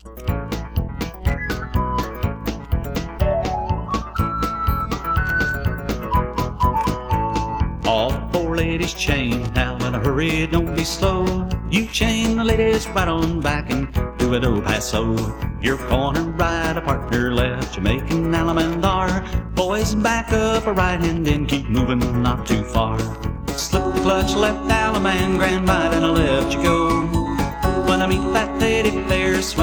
All four ladies chain, now in a hurry, don't be slow. You chain the ladies right on back and do a do paso. Your corner right, a partner left, Jamaican Alamandar. Boys back up a right hand and keep moving not too far. Slip the clutch left Alaman, grand right and a left you go. When I meet that lady fair,